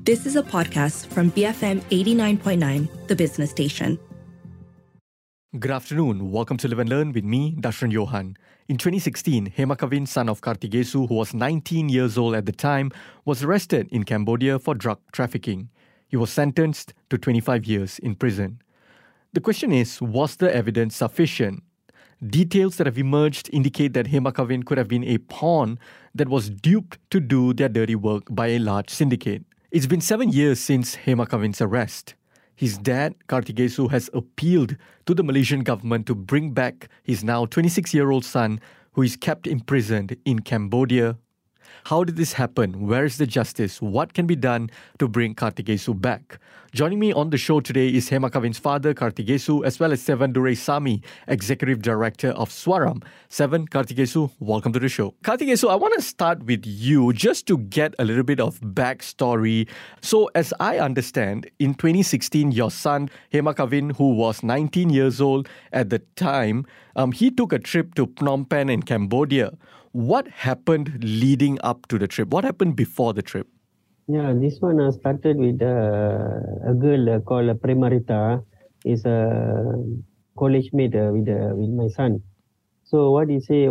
This is a podcast from BFM 89.9, the business station. Good afternoon. Welcome to Live and Learn with me, Dashran Johan. In 2016, Hema Kavin, son of Kartigesu, who was 19 years old at the time, was arrested in Cambodia for drug trafficking. He was sentenced to 25 years in prison. The question is, was the evidence sufficient? Details that have emerged indicate that Hema Kavin could have been a pawn that was duped to do their dirty work by a large syndicate. It's been 7 years since Hema Kavin's arrest. His dad, Kartigesu, has appealed to the Malaysian government to bring back his now 26-year-old son, who is kept imprisoned in Cambodia. How did this happen? Where is the justice? What can be done to bring Kartigesu back? Joining me on the show today is Hema Kavin's father, Kartigesu, as well as Sevan Duresami, Executive Director of Swaram. Sevan, Kartigesu, welcome to the show. Kartigesu, I want to start with you just to get a little bit of backstory. So, as I understand, in 2016, your son, Hema Kavin, who was 19 years old at the time, he took a trip to Phnom Penh in Cambodia. What happened leading up to the trip? What happened before the trip? Yeah, this one started with a girl called Premarita. Is a college mate with my son. So what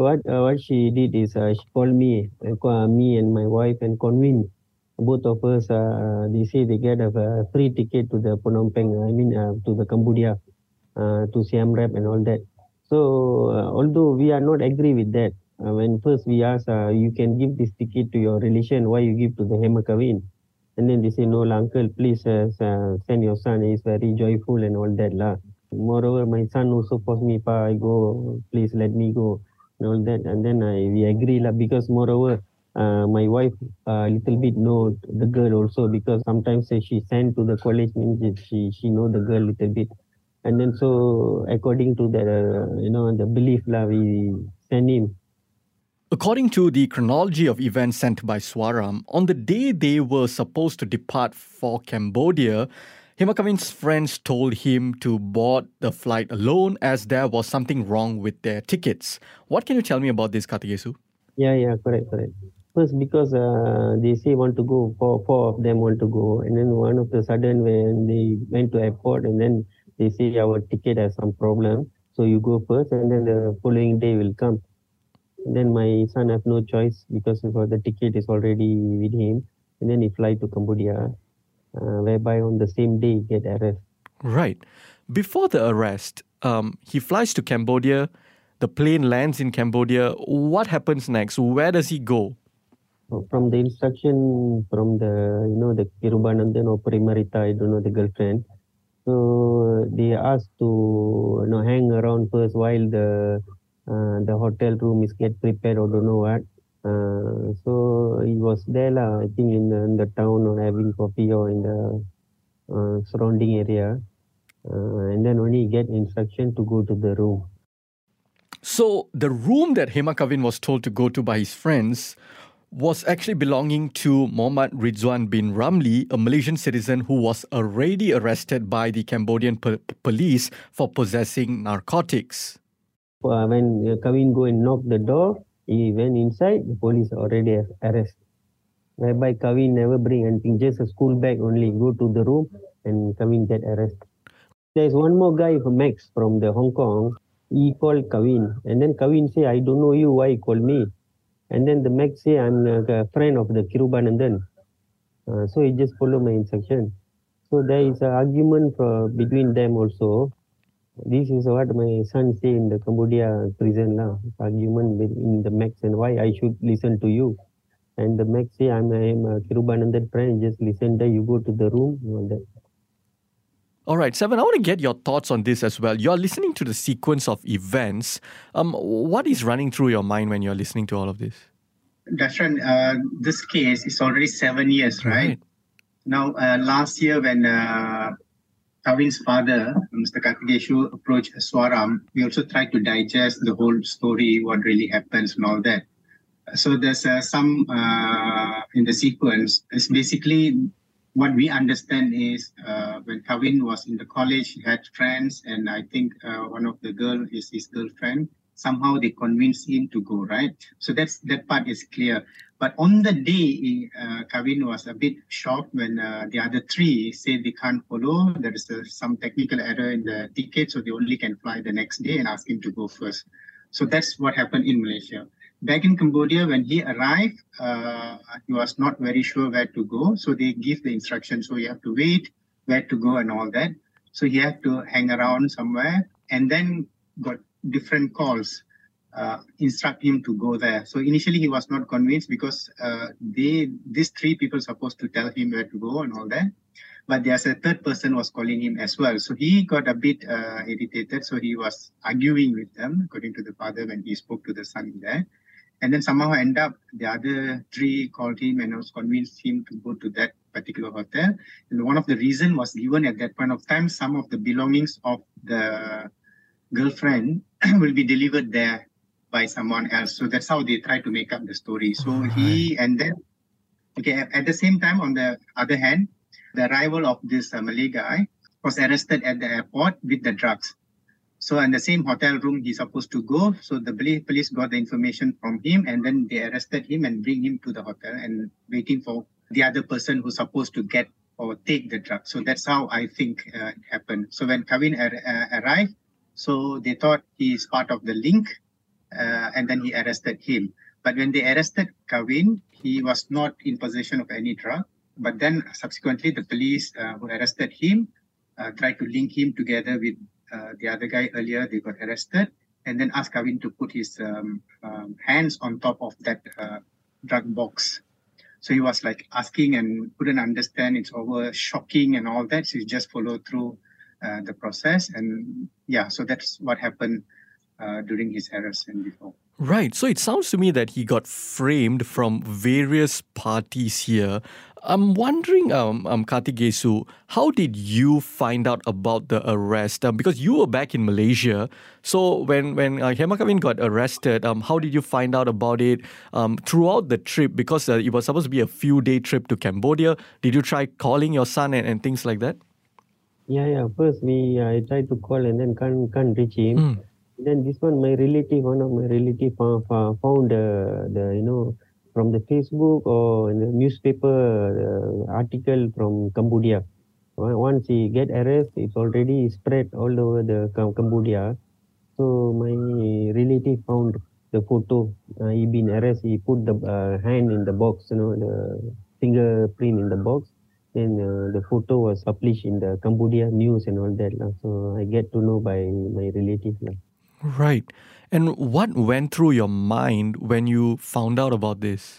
she did is she called me and my wife and convinced both of us. They say they get a free ticket to the Phnom Penh. To the Cambodia, to Siem Reap and all that. So although we are not agree with that. When first we asked, you can give this ticket to your relation, why you give to the Hema Kavin? And then they say, no, uncle, please send your son. He's very joyful and all that. Moreover, my son also forced me, Pa, I go, please let me go and all that. And then we agree because moreover, my wife little bit know the girl also, because sometimes she sent to the college means she know the girl little bit. And then so according to the the belief we send him. According to the chronology of events sent by Swaram, on the day they were supposed to depart for Cambodia, Hema Kavin's friends told him to board the flight alone as there was something wrong with their tickets. What can you tell me about this, Kartigesu? Yeah, correct. First, because they say want to go, four of them want to go, and then one of the sudden when they went to airport, and then they say our ticket has some problem, so you go first, and then the following day will come. Then my son have no choice because the ticket is already with him. And then he fly to Cambodia, whereby on the same day he get arrested. Right. Before the arrest, he flies to Cambodia. The plane lands in Cambodia. What happens next? Where does he go? From the instruction from the Kirubanandan or Premarita, I don't know, the girlfriend. So they asked to hang around first while the hotel room is get prepared or don't know what. So he was there, I think, in the town or having coffee or in the surrounding area. And then only get instruction to go to the room. So the room that Hema Kavin was told to go to by his friends was actually belonging to Mohammad Rizwan bin Ramli, a Malaysian citizen who was already arrested by the Cambodian police for possessing narcotics. When Kavin go and knock the door, he went inside, the police already arrest. Whereby Kavin never bring anything, just a school bag only, go to the room and Kavin get arrested. There's one more guy, Max, from the Hong Kong. He called Kavin, and then Kavin say, I don't know you, why you call me? And then the Max say, I'm a friend of the Kirubanandan. So he just follow my instruction. So there is an argument between them also. This is what my son say in the Cambodia prison argument in the Max and why I should listen to you. And the Max say, I'm a Kirubanandan friend, just listen there, you go to the room. All that. All right, Sevan, I want to get your thoughts on this as well. You're listening to the sequence of events. What is running through your mind when you're listening to all of this? Dashran, this case is already 7 years, right? Now, last year when Kavin's father, Mr. Kartigesu, approached Swaram, we also tried to digest the whole story, what really happens and all that. So there's some in the sequence. It's basically what we understand is when Kavin was in the college, he had friends, and I think one of the girl is his girlfriend. somehow they convinced him to go, right? So that part is clear. But on the day, Kavin was a bit shocked when the other three said they can't follow. There is some technical error in the ticket, so they only can fly the next day, and ask him to go first. So that's what happened in Malaysia. Back in Cambodia, when he arrived, he was not very sure where to go. So they give the instructions. So you have to wait, where to go and all that. So he had to hang around somewhere, and then got different calls, instruct him to go there. So initially he was not convinced because these three people supposed to tell him where to go and all that. But there's a third person was calling him as well. So he got a bit irritated. So he was arguing with them, according to the father, when he spoke to the son there. And then somehow end up, the other three called him and was convinced him to go to that particular hotel. And one of the reasons was given at that point of time, some of the belongings of the girlfriend will be delivered there by someone else. So that's how they try to make up the story. So at the same time, on the other hand, the arrival of this Malay guy was arrested at the airport with the drugs. So in the same hotel room he's supposed to go. So the police got the information from him, and then they arrested him and bring him to the hotel and waiting for the other person who's supposed to get or take the drugs. So that's how I think it happened. So when Kavin arrived, so they thought he is part of the link, and then he arrested him. But when they arrested Kavin, he was not in possession of any drug. But then subsequently, the police who arrested him tried to link him together with the other guy earlier. They got arrested and then asked Kavin to put his hands on top of that drug box. So he was like asking and couldn't understand. It's over shocking and all that. So he just followed through the process. And yeah, so that's what happened during his arrest and before. Right. So it sounds to me that he got framed from various parties here. I'm wondering, Karthigesu, how did you find out about the arrest? Because you were back in Malaysia. So when Hema Kavin got arrested, how did you find out about it throughout the trip? Because it was supposed to be a few-day trip to Cambodia. Did you try calling your son and things like that? Yeah. First, I tried to call and then can't reach him. Then this one, one of my relative found the from the Facebook or in the newspaper article from Cambodia. Once he get arrested, it's already spread all over the Cambodia. So my relative found the photo. He been arrested. He put the hand in the box, the fingerprint in the box. Then the photo was published in the Cambodia news and all that. So I get to know by my relative. Right. And what went through your mind when you found out about this?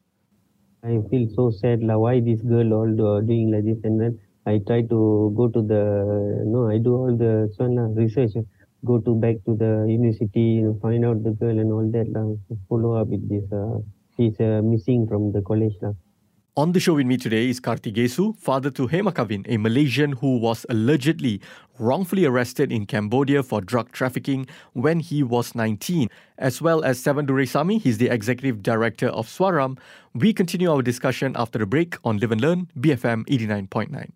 I feel so sad. Why this girl all doing like this? And then I try to go to I do all the research. Go back to the university, find out the girl and all that. Follow up with this. She's missing from the college. On the show with me today is Karthigesu, father to Hema Kavin, a Malaysian who was allegedly wrongfully arrested in Cambodia for drug trafficking when he was 19, as well as Sevan Duresami. He's the executive director of Swaram. We continue our discussion after the break on Live and Learn, BFM 89.9.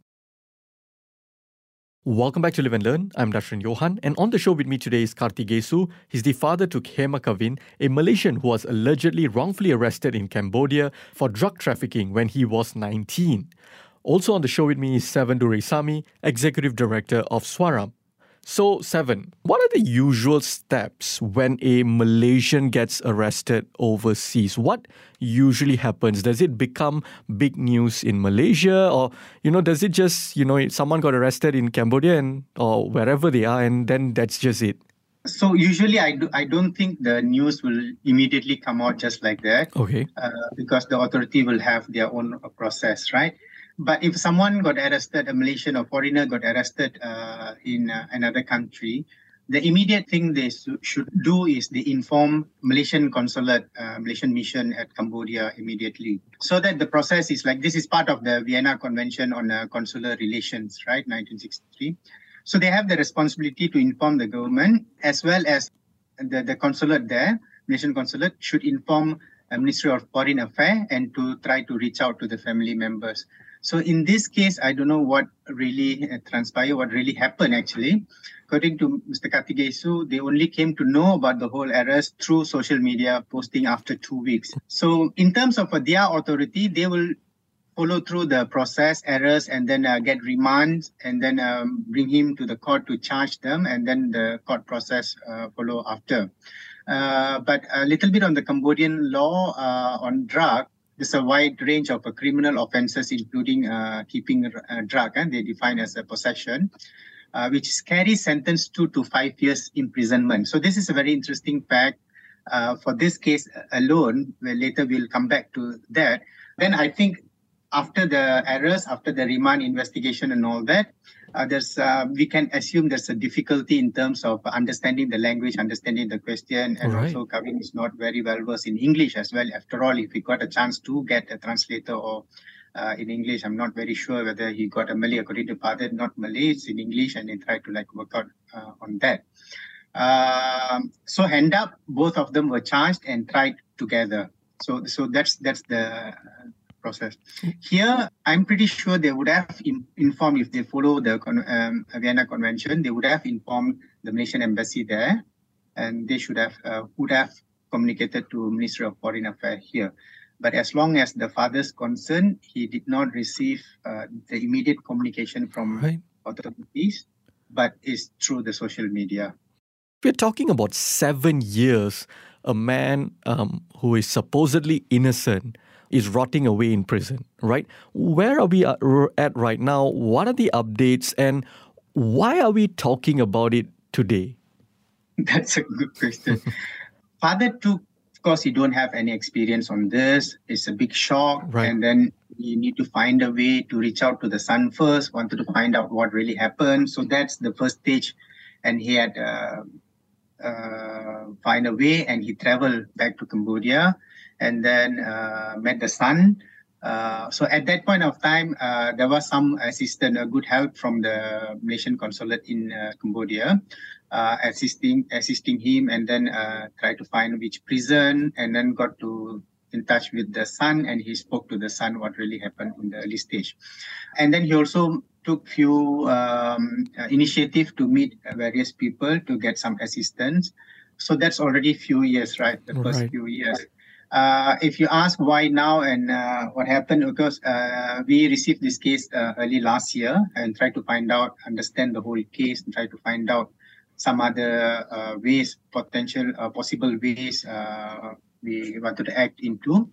Welcome back to Live and Learn. I'm Dashran Johan, and on the show with me today is Karthigesu. He's the father to Hema Kavin, a Malaysian who was allegedly wrongfully arrested in Cambodia for drug trafficking when he was 19. Also on the show with me is Sevan Duresami, executive director of Swaram. So, Sevan, what are the usual steps when a Malaysian gets arrested overseas? What usually happens? Does it become big news in Malaysia? Or, does it just, someone got arrested in Cambodia or wherever they are, and then that's just it? So usually I don't think the news will immediately come out just like that. Okay. Because the authority will have their own process, right? But if someone got arrested, a Malaysian or foreigner got arrested in another country, the immediate thing they should do is they inform Malaysian consulate, Malaysian mission at Cambodia immediately. So that the process is like, this is part of the Vienna Convention on Consular Relations, right, 1963. So they have the responsibility to inform the government, as well as the consulate there, Malaysian consulate, should inform Ministry of Foreign Affairs and to try to reach out to the family members. So in this case, I don't know what really transpired, what really happened actually. According to Mr. Kartigesu, they only came to know about the whole arrest through social media posting after 2 weeks. So in terms of their authority, they will follow through the process, errors, and then get remand, and then bring him to the court to charge them, and then the court process follow after. But a little bit on the Cambodian law on drug, there's a wide range of criminal offences, including keeping drug, and they define as a possession, which carries sentence 2 to 5 years imprisonment. So this is a very interesting fact for this case alone. Where later we'll come back to that. Then I think after the errors, after the remand investigation and all that, we can assume there's a difficulty in terms of understanding the language, understanding the question, and also Kavin is not very well versed in English as well. After all, if he got a chance to get a translator or in English, I'm not very sure whether he got a Malay. According to father, not Malay, it's in English, and he tried to work out on that. So end up, both of them were charged and tried together. So that's the process. Here, I'm pretty sure they would have informed, if they follow the Vienna Convention, they would have informed the Malaysian embassy there, and they would have communicated to Ministry of Foreign Affairs here. But as long as the father's concerned, he did not receive the immediate communication from authorities, but is through the social media. We're talking about 7 years. A man who is supposedly innocent is rotting away in prison, right? Where are we at right now? What are the updates, and why are we talking about it today? That's a good question. Father took, of course, you don't have any experience on this. It's a big shock. And then you need to find a way to reach out to the son first, wanted to find out what really happened. So that's the first stage. And he had find a way, and he traveled back to Cambodia and then met the son. So at that point of time, there was some assistance, good help from the Malaysian consulate in Cambodia, assisting him, and then try to find which prison, and then got in touch with the son, and he spoke to the son what really happened in the early stage. And then he also took few initiative to meet various people to get some assistance. So that's already few years, right? The first few years. If you ask why now and what happened, because we received this case early last year and tried to understand the whole case, and try to find out some other possible ways we wanted to act into.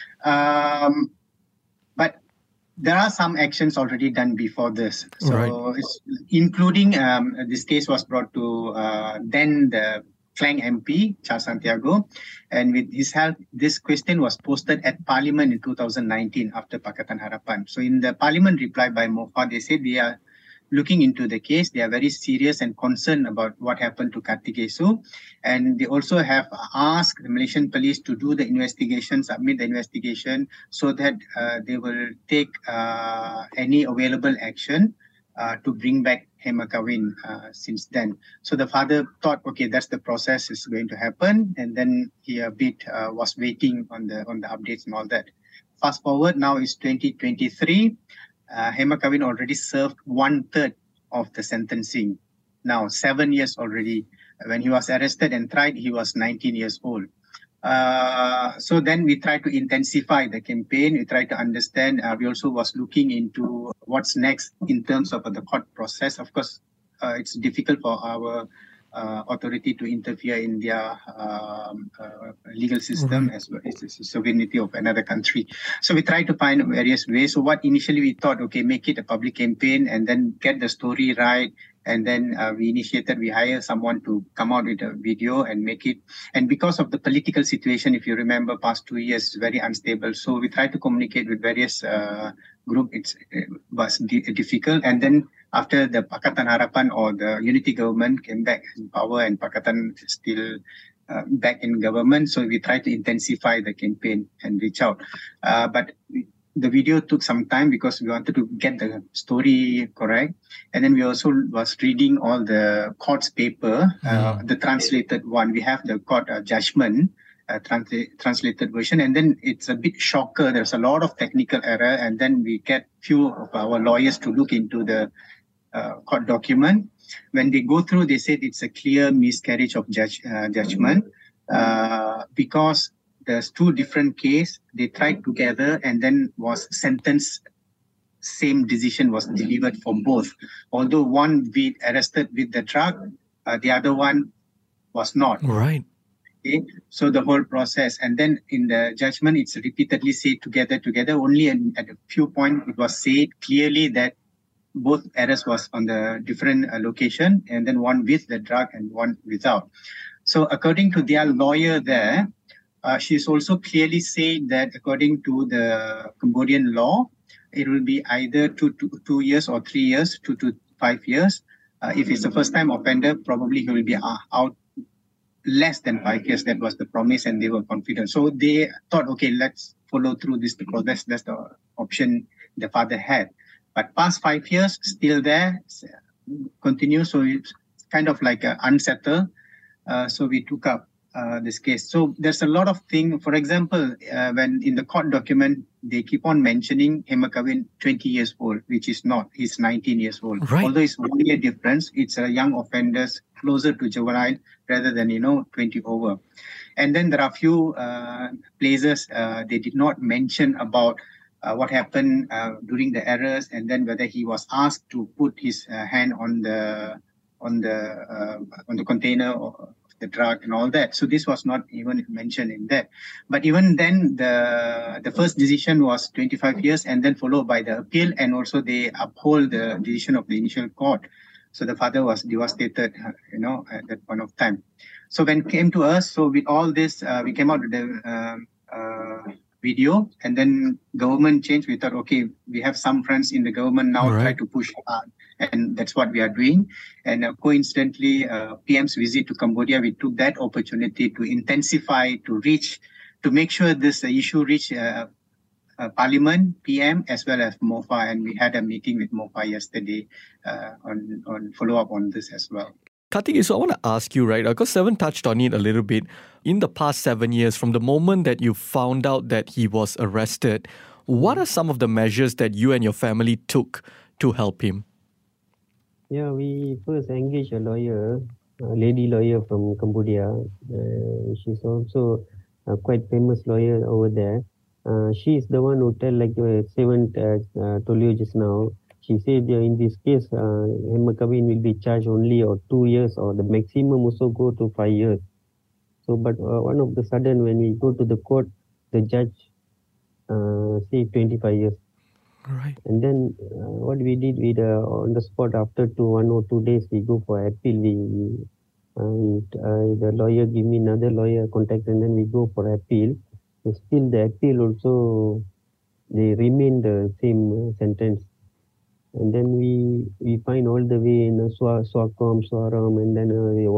But there are some actions already done before this. So it's, including this case was brought to then the Klang MP, Charles Santiago, and with his help, this question was posted at Parliament in 2019 after Pakatan Harapan. So in the Parliament reply by Mofa, they said they are looking into the case. They are very serious and concerned about what happened to Kartigesu. And they also have asked the Malaysian police to do the investigation, submit the investigation, so that they will take any available action to bring back Hema Kavin since then. So the father thought, okay, that's the process is going to happen. And then he a bit was waiting on the updates and all that. Fast forward, now is 2023. Hema Kavin already served 1/3 of the sentencing. Now 7 years already. When he was arrested and tried, he was 19 years old. So then we try to intensify the campaign. We try to understand. We also was looking into what's next in terms of the court process. Of course, it's difficult for our authority to interfere in their legal system as well as the sovereignty of another country. So we try to find various ways. So what initially we thought, okay, make it a public campaign and then get the story right. And then we hire someone to come out with a video and make it. And because of the political situation, if you remember, past 2 years, very unstable. So we try to communicate with various groups. It was difficult. And then after the Pakatan Harapan or the unity government came back in power and Pakatan still back in government. So we try to intensify the campaign and reach out. But the video took some time because we wanted to get the story correct. And then we also was reading all the court's paper, the translated one. We have the court judgment translated version. And then it's a bit shocker. There's a lot of technical error. And then we get few of our lawyers to look into the court document. When they go through, they said it's a clear miscarriage of judgment because there's two different cases. They tried together and then was sentenced. Same decision was delivered for both. Although one arrested with the drug, the other one was not. Right. Okay? So the whole process. And then in the judgment, it's repeatedly said together. Only at a few points, it was said clearly that both arrests was on the different location, and then one with the drug and one without. So according to their lawyer there, she's also clearly saying that according to the Cambodian law, it will be either 2 years or 3 years, 2 to 5 years. If it's a first-time offender, probably he will be out less than 5 years. That was the promise, and they were confident. So they thought, okay, let's follow through this because that's the option the father had. But past 5 years, still there, continue. So it's kind of like unsettled. So we took up this case. So there's a lot of things. For example, when in the court document, they keep on mentioning Hemakawin 20 years old, which is not. He's 19 years old. Right. Although it's 1 year difference, it's a young offenders closer to juvenile rather than, 20 over. And then there are few places they did not mention about what happened during the errors, and then whether he was asked to put his hand on the container of the drug and all that. So this was not even mentioned in that. But even then, the first decision was 25 years, and then followed by the appeal, and also they uphold the decision of the initial court. So the father was devastated, at that point of time. So when it came to us, so with all this, we came out with the video, and then government changed. We thought, okay, we have some friends in the government now, Right. try to push hard, and that's what we are doing. And coincidentally, PM's visit to Cambodia, we took that opportunity to intensify, to make sure this issue reach Parliament, PM, as well as MOFA, and we had a meeting with MOFA yesterday on follow up on this as well. Karthik, so I want to ask you, right, because Seven touched on it a little bit. In the past 7 years, from the moment that you found out that he was arrested, what are some of the measures that you and your family took to help him? Yeah, we first engaged a lawyer, a lady lawyer from Cambodia. She's also a quite famous lawyer over there. She's the one who tell, like Seven told you just now. She said in this case, Hemakawin will be charged only or 2 years, or the maximum also go to 5 years. So, but one of the sudden when we go to the court, the judge say 25 years. Right. And then what we did, on the spot after 1 or 2 days, we go for appeal. The lawyer give me another lawyer contact, and then we go for appeal. So still the appeal also, they remain the same sentence. And then we find all the way in Swakom, Swaram, and then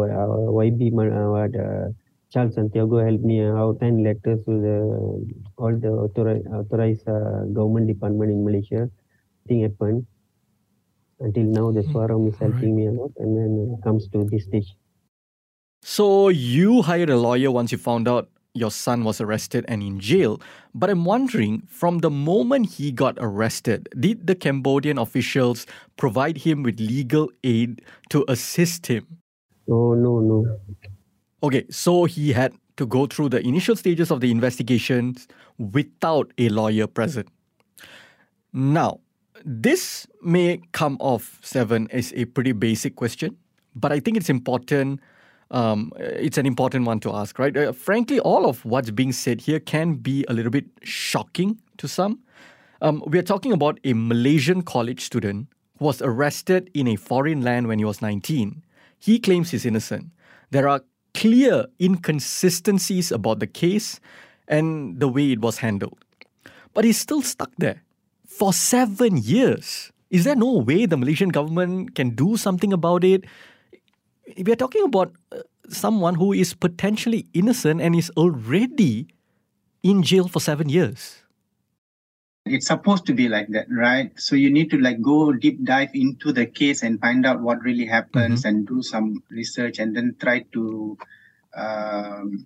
YB, Charles Santiago helped me out, 10 letters to all the authorized government department in Malaysia. Nothing happened. Until now, the Swaram is helping me a lot, and then it comes to this stage. So you hired a lawyer once you found out your son was arrested and in jail. But I'm wondering, from the moment he got arrested, did the Cambodian officials provide him with legal aid to assist him? Oh, no. Okay, so he had to go through the initial stages of the investigations without a lawyer present. Now, this may come off, Seven, as a pretty basic question, but I think it's important. It's an important one to ask, right? Frankly, all of what's being said here can be a little bit shocking to some. We are talking about a Malaysian college student who was arrested in a foreign land when he was 19. He claims he's innocent. There are clear inconsistencies about the case and the way it was handled. But he's still stuck there for 7 years. Is there no way the Malaysian government can do something about it? We are talking about someone who is potentially innocent and is already in jail for 7 years. It's supposed to be like that, right? So you need to go deep dive into the case and find out what really happens and do some research and then try to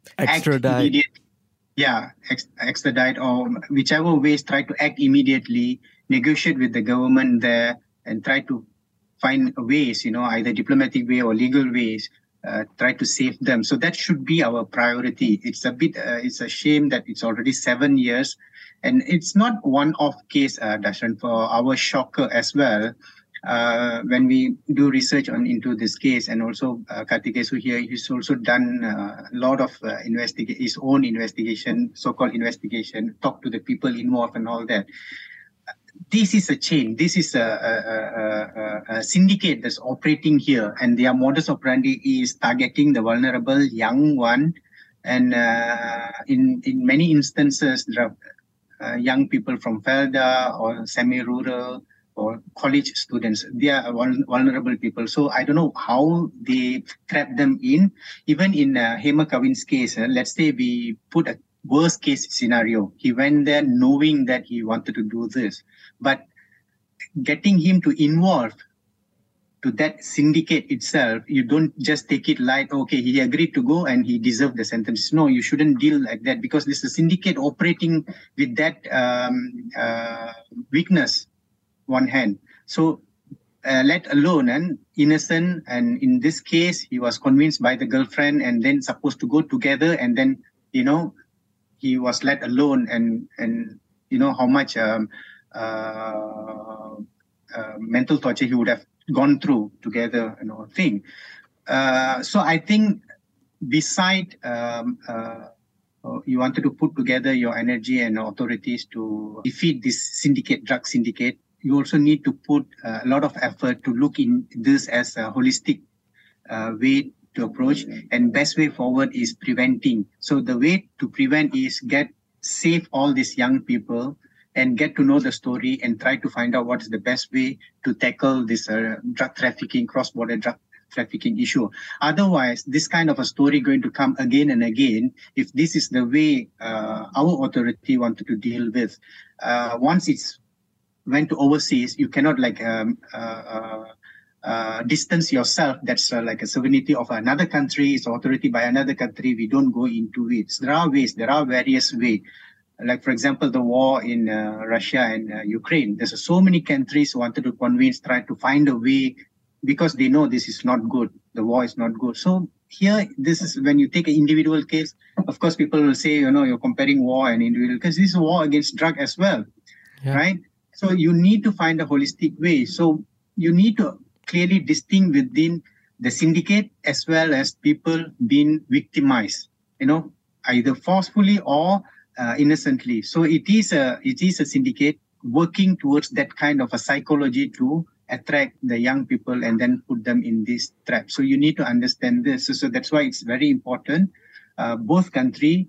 Extradite. act immediately. Yeah, extradite or whichever ways, try to act immediately, negotiate with the government there, and try to find ways, either diplomatic way or legal ways, try to save them. So that should be our priority. It's it's a shame that it's already 7 years, and it's not one-off case, Darshan, for our shocker as well. When we do research into this case, and also Kartikesu here, he's also done a lot of his own investigation, so-called investigation, talk to the people involved and all that. This is a chain. This is a syndicate that's operating here, and their modus operandi is targeting the vulnerable young one. And in many instances, there are young people from Felda or semi-rural or college students. They are vulnerable people. So I don't know how they trap them in. Even in Hema Kavin's case, let's say we put a worst case scenario. He went there knowing that he wanted to do this, but getting him to involve to that syndicate itself, you don't just take it like, okay, he agreed to go and he deserved the sentence. No, you shouldn't deal like that, because this is a syndicate operating with that weakness, one hand. So let alone an innocent, and in this case, he was convinced by the girlfriend and then supposed to go together, and then, he was let alone, and how much mental torture he would have gone through together, thing. So I think beside you wanted to put together your energy and authorities to defeat this drug syndicate, you also need to put a lot of effort to look in this as a holistic way to approach, and best way forward is preventing. So the way to prevent is save all these young people and get to know the story and try to find out what is the best way to tackle this drug trafficking, cross-border drug trafficking issue. Otherwise, this kind of a story going to come again and again if this is the way our authority wanted to deal with. Once it's went to overseas, you cannot distance yourself. That's like a sovereignty of another country, it's authority by another country. We don't go into it. There are various ways. Like, for example, the war in Russia and Ukraine. There's so many countries who wanted to try to find a way, because they know this is not good. The war is not good. So here, this is when you take an individual case, of course, people will say, you're comparing war and individual, because this is a war against drug as well, right? So you need to find a holistic way. So you need to clearly distinguish within the syndicate as well as people being victimized, either forcefully or innocently. So it is a syndicate working towards that kind of a psychology to attract the young people and then put them in this trap. So you need to understand this. So that's why it's very important. Both countries,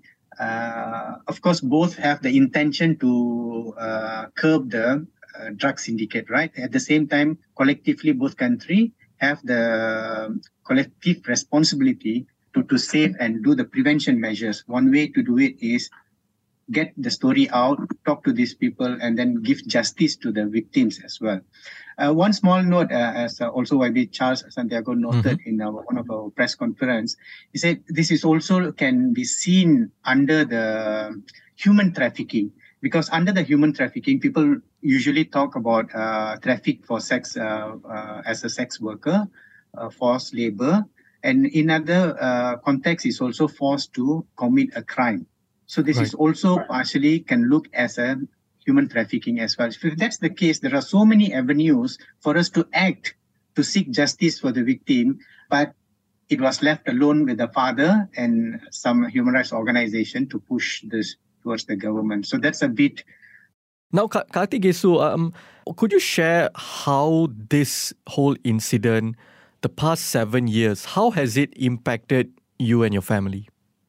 of course, both have the intention to curb the drug syndicate, right? At the same time, collectively, both countries have the collective responsibility to save and do the prevention measures. One way to do it is get the story out, talk to these people, and then give justice to the victims as well. One small note, as also YB Charles Santiago noted in one of our press conference, he said this is also can be seen under the human trafficking, because under the human trafficking, people usually talk about traffic for sex as a sex worker, forced labor, and in other contexts, is also forced to commit a crime. So this is also partially can look as a human trafficking as well. If that's the case, there are so many avenues for us to act to seek justice for the victim, but it was left alone with the father and some human rights organization to push this towards the government. So that's a bit. Now, Kartikesu, could you share how this whole incident, the past 7 years, how has it impacted you and your family?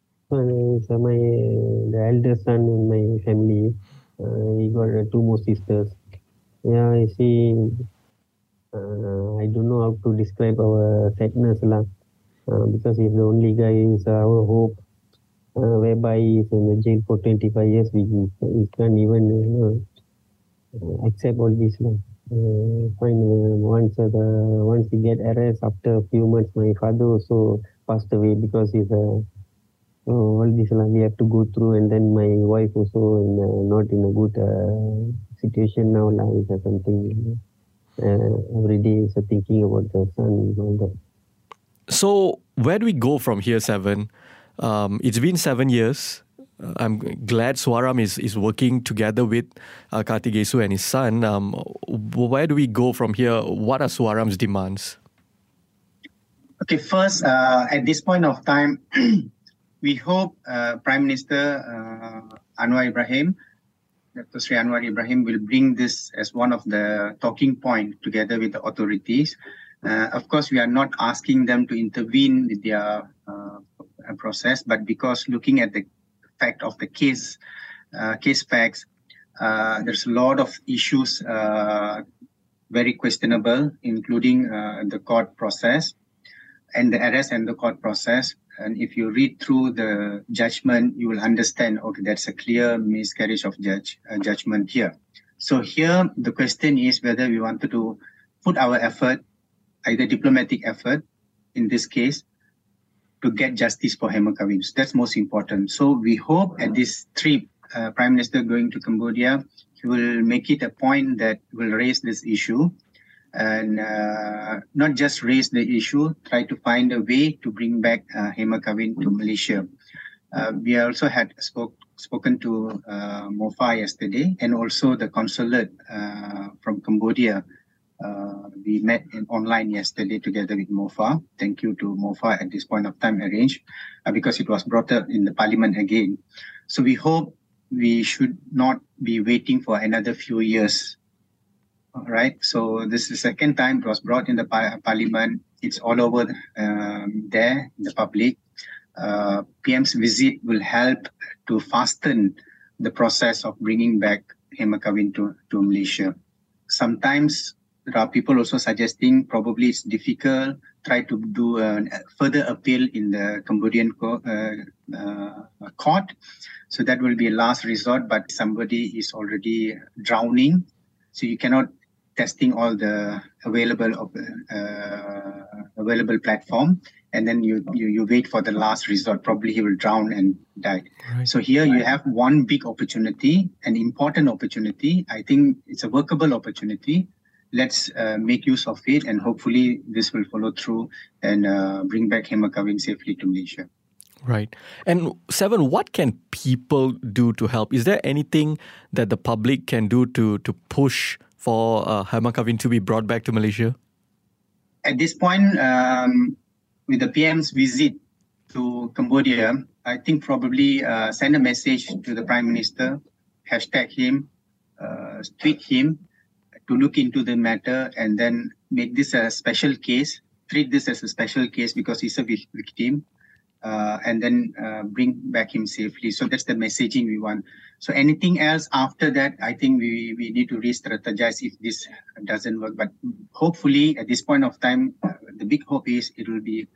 The eldest son in my family, he got 2 more sisters. Yeah, you see, I don't know how to describe our sadness because he's the only guy, he's our hope, whereby he's in the jail for 25 years. We can't even accept all this. Once he get arrested, after a few months, my father also passed away because he's So all this we have to go through, and then my wife also not in a good situation now. Is something every day is thinking about the son and all that. So where do we go from here, Seven? It's been 7 years. I'm glad Swaram is working together with Kartigesu and his son. Where do we go from here? What are Swaram's demands? Okay, first, at this point of time, we hope Prime Minister Anwar Ibrahim, Dr. Sri Anwar Ibrahim, will bring this as one of the talking points together with the authorities. Of course, we are not asking them to intervene with their process, but because looking at the fact of the case facts, there's a lot of issues very questionable, including the court process and the arrest and the court process. And if you read through the judgment, you will understand, okay, that's a clear miscarriage of judgment here. So here, the question is whether we wanted to put our effort, either diplomatic effort, in this case, to get justice for Hema Kavin. So that's most important. So we hope at this trip, Prime Minister going to Cambodia, he will make it a point that will raise this issue and not just raise the issue, try to find a way to bring back Hema Kavin to Malaysia. We also had spoken to MOFA yesterday, and also the consulate from Cambodia. We met online yesterday together with MOFA. Thank you to MOFA at this point of time arranged because it was brought up in the parliament again. So we hope we should not be waiting for another few years. All right. So this is the second time it was brought in the parliament. It's all over there in the public. PM's visit will help to fasten the process of bringing back Hema Kavin to Malaysia. Sometimes there are people also suggesting probably it's difficult, try to do a further appeal in the Cambodian court. So that will be a last resort, but somebody is already drowning. So you cannot testing all the available platform, and then you wait for the last resort. Probably he will drown and die. Right. So here you have one big opportunity, an important opportunity. I think it's a workable opportunity. Let's make use of it, and hopefully this will follow through and bring back Hema Kavin safely to Malaysia. Right. And Seven, what can people do to help? Is there anything that the public can do to push for Hema Kavin to be brought back to Malaysia? At this point, with the PM's visit to Cambodia, I think probably send a message to the Prime Minister, hashtag him, tweet him to look into the matter, and then make this a special case, treat this as a special case because he's a victim, and then bring back him safely. So that's the messaging we want. So anything else after that, I think we need to re-strategize if this doesn't work. But hopefully at this point of time, the big hope is it will be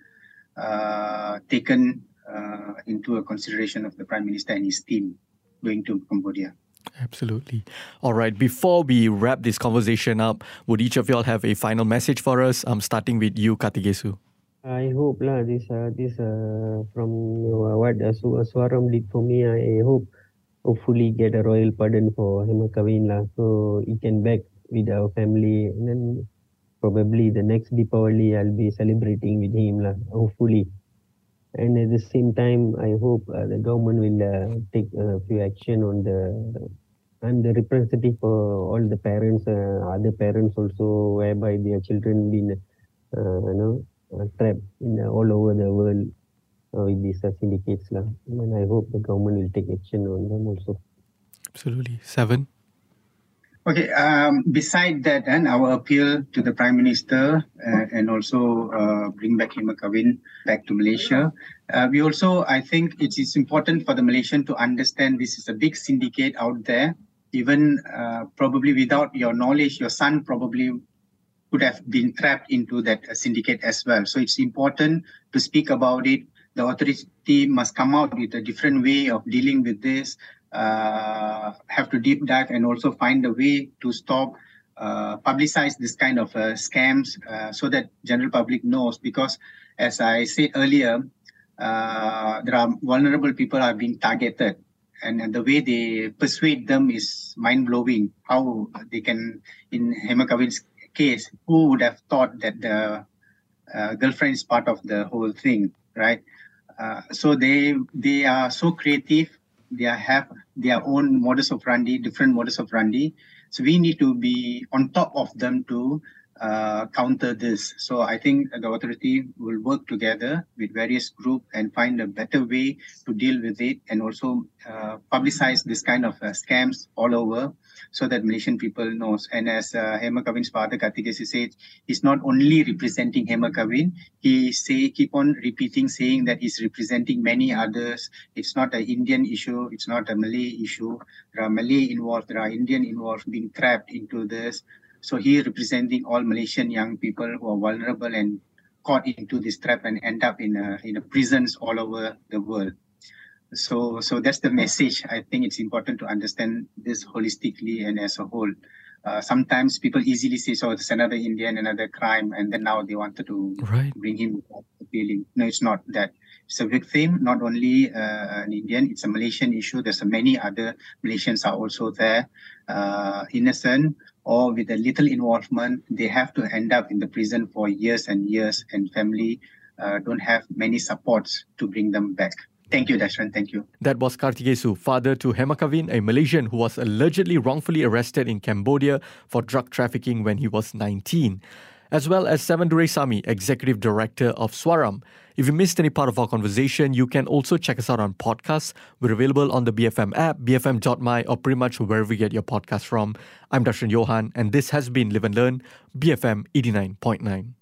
taken into a consideration of the Prime Minister and his team going to Cambodia. Absolutely. All right. Before we wrap this conversation up, would each of y'all have a final message for us? I'm starting with you, Kartigesu. I hope this from what Swaram did for me. I hopefully get a royal pardon for Hema Kavin so he can back with our family, and then probably the next Deepavali I'll be celebrating with him hopefully. And at the same time, I hope the government will take a few action on I'm the representative for all the parents, other parents also, whereby their children been, trapped in all over the world with these syndicates. And I hope the government will take action on them also. Absolutely. Seven. Okay, beside that, and our appeal to the Prime Minister and also bring back Hema Kavin back to Malaysia. We also, I think it is important for the Malaysian to understand this is a big syndicate out there. Even probably without your knowledge, your son probably could have been trapped into that syndicate as well. So it's important to speak about it. The authority must come out with a different way of dealing with this. Have to deep dive and also find a way to stop, publicize this kind of scams so that general public knows. Because as I said earlier, there are vulnerable people are being targeted. And the way they persuade them is mind-blowing. How they can, in Hema Kavin's case, who would have thought that the girlfriend is part of the whole thing, right? So they are so creative. They have their own modus operandi, different modus operandi. So we need to be on top of them to counter this. So I think the authority will work together with various groups and find a better way to deal with it, and also publicize this kind of scams all over, so that Malaysian people knows. And as Hema Kavin's father Kartikesu said, he's not only representing Hema Kavin, he keep on repeating, saying that he's representing many others. It's not an Indian issue, it's not a Malay issue. There are Malay involved, there are Indian involved, being trapped into this. So he representing all Malaysian young people who are vulnerable and caught into this trap and end up in prisons all over the world. So that's the message. I think it's important to understand this holistically and as a whole. Sometimes people easily say, so it's another Indian, another crime, and then now they wanted to bring him appealing. No, it's not that. It's a victim, not only an Indian, it's a Malaysian issue. There's many other Malaysians are also there, innocent or with a little involvement. They have to end up in the prison for years and years, and family don't have many supports to bring them back. Thank you, Dashran. Thank you. That was Kartikesu, father to Hema Kavin, a Malaysian who was allegedly wrongfully arrested in Cambodia for drug trafficking when he was 19. As well as Sevan Duresami, Executive Director of Swaram. If you missed any part of our conversation, you can also check us out on podcasts. We're available on the BFM app, bfm.my, or pretty much wherever you get your podcasts from. I'm Dashran Johan, and this has been Live and Learn, BFM 89.9.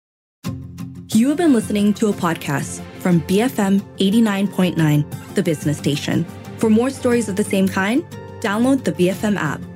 You have been listening to a podcast from BFM 89.9, the business station. For more stories of the same kind, download the BFM app.